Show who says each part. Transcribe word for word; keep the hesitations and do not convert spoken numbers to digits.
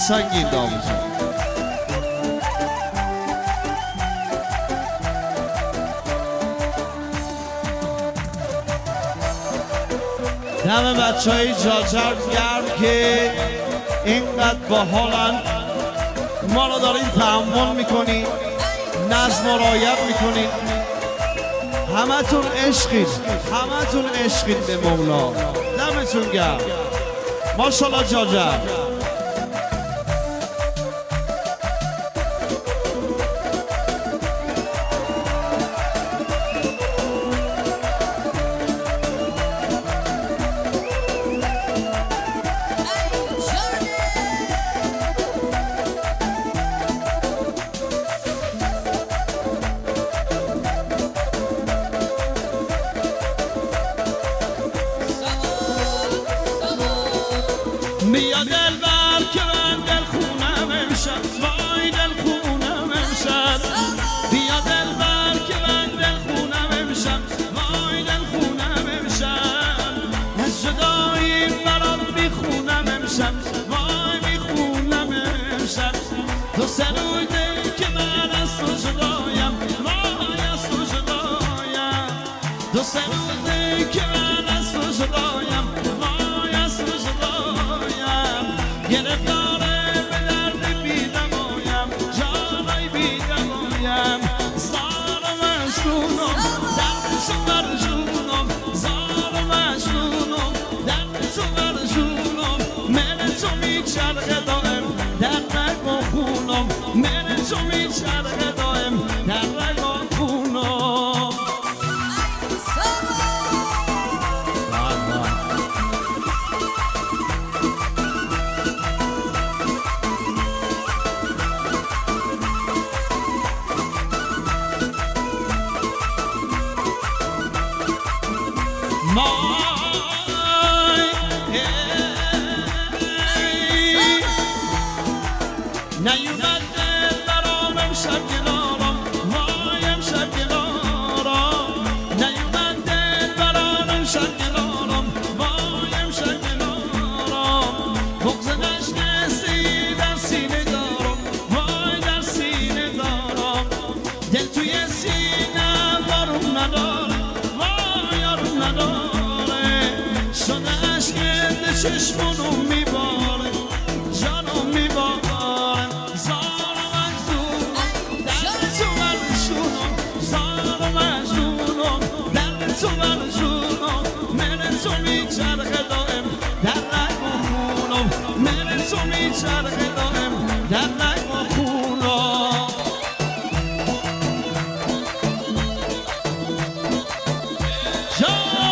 Speaker 1: سنگین داموزم. دم بچه های جاجر گرم که اینقدر باحالن، ما رو دارین تحمل میکنین، نظم و رعایت میکنین، همه تون عشقین، همه تون عشقین به مولا. دمتون گرم ماشاءالله جاجر.
Speaker 2: بیا دلبر که من دل خونم امشب، وای دل خونم امشب. بیا دلبر که من دل خونم امشب، وای دل خونم امشب. از جدایی برات میخونم امشب، وای میخونم امشب. دو سه روزه که من از تو جدایم، وای از تو جدایم. دو سه روزه که من از تو جدایم، وای از تو جدایم. گرفتاره به درد بیدمایم، جانای بیدمایم. زار و مجنونم در تو بر جونم، زار و مجنونم در تو بر جونم. من تو میچرخه دائم در رگ و خونم، من تو میچرخه دائم در رگ و خونم. نیومد دل برام امشب کنارم، وای امشب کنارم. نیومد دل برام امشب کنارم، وای امشب کنارم. بغض نشکسته در سینه دارم، وای در سینه دارم. دل توی سینه بارون نداره، وای آروم نداره. شده عشق ده چشمونو میباره، جانو میباره. تو من جونم، من تو میچرخه دائم در رگ و خونم. من تو میچرخه دائم در رگ و خونم. جان